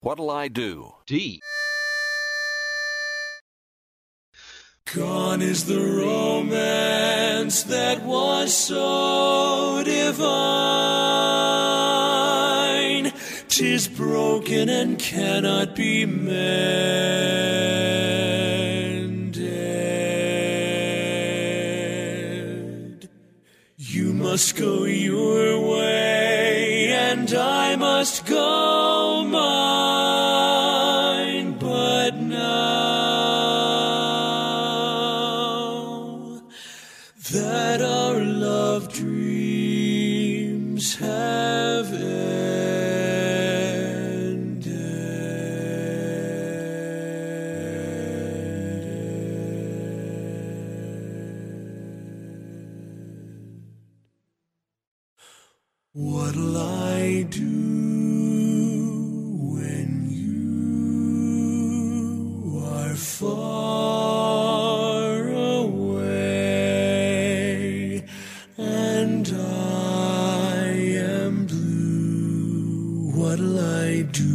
What'll I do? D. Gone is the romance that was so divine. 'Tis broken and cannot be mended. You must go your way and I must go mine. But now that our love dreams have ended, what'll I do when you are far away and I am blue? What'll I do?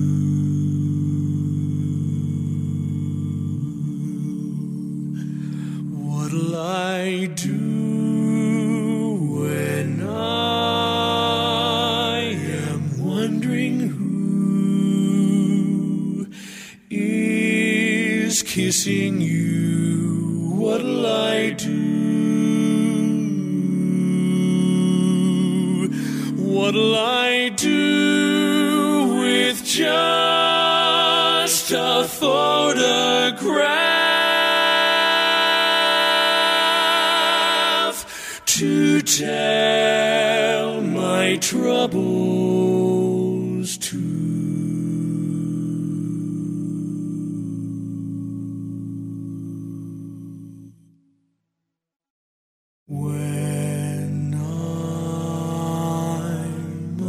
What'll I do when I am wondering who is kissing you? What'll I do? What'll I do with just a photograph to tell my troubles to? When I'm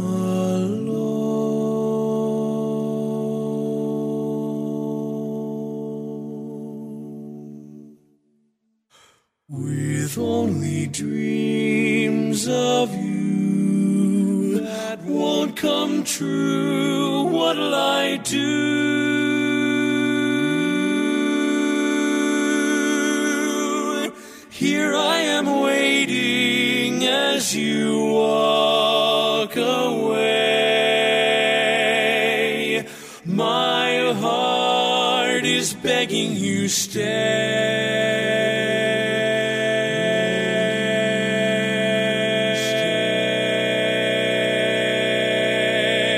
alone, with only dreams of you that won't come true, what'll I do? Here I am waiting as you walk away. My heart is begging you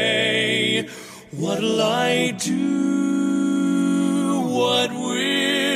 stay. What'll I do? What will